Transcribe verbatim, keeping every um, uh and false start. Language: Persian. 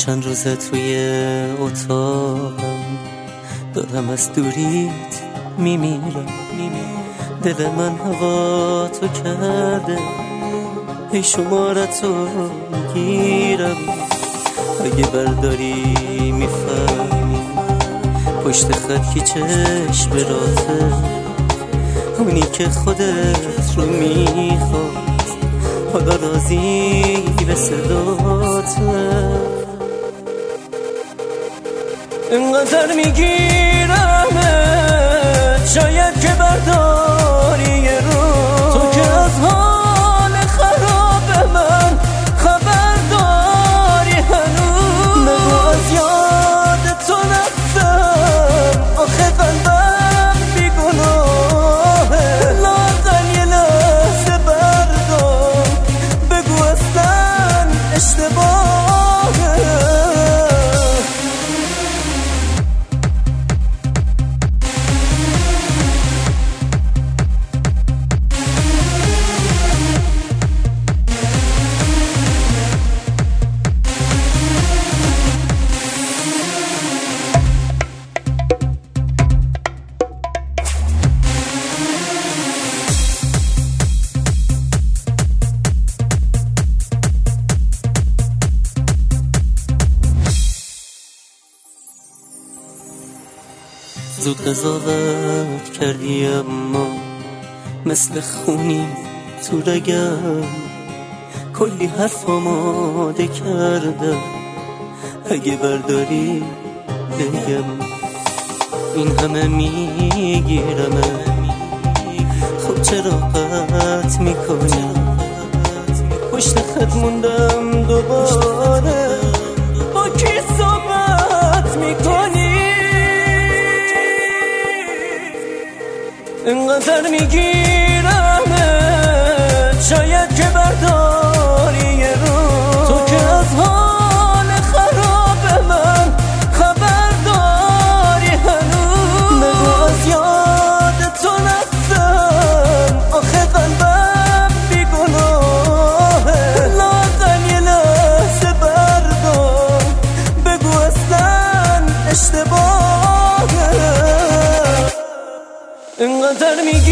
چند روزه توی اتاقم دارم از دوریت میمیرم. دل من هوا تو کرده، ای شمارتو میگیرم. اگه برداری میفهمی پشت خط کی چشم راته، اونی که خودت رو میخواست حالا راضی به صداته. انقدر میگیرمه شاید که برداری یه رو، تو که از حال خراب من خبر داری هنوز. نگو از یاد تو رفتم، آخه قلبم بیگناهه. لااقل یه لحظه بردار، بگو اصلا اشتباهه. زود قضاوت کردی اما مثل خونی تو رگم، کلی حرف آماده کردم. اگه برداری بگم این همه میگیرم، خب چرا قطع میکنی؟ پشت خط موندم دوباره، با کی صحبت میکنی؟ انقدر میگیرمه شاید که برداری یه رو، تو که از حال خراب من خبر داری هنوز. نگو از یاد تو رفتم، آخه قلبم بیگناهه. لااقل یه لحظه بردار، بگو اصلا اشتباهه. انقدر میگی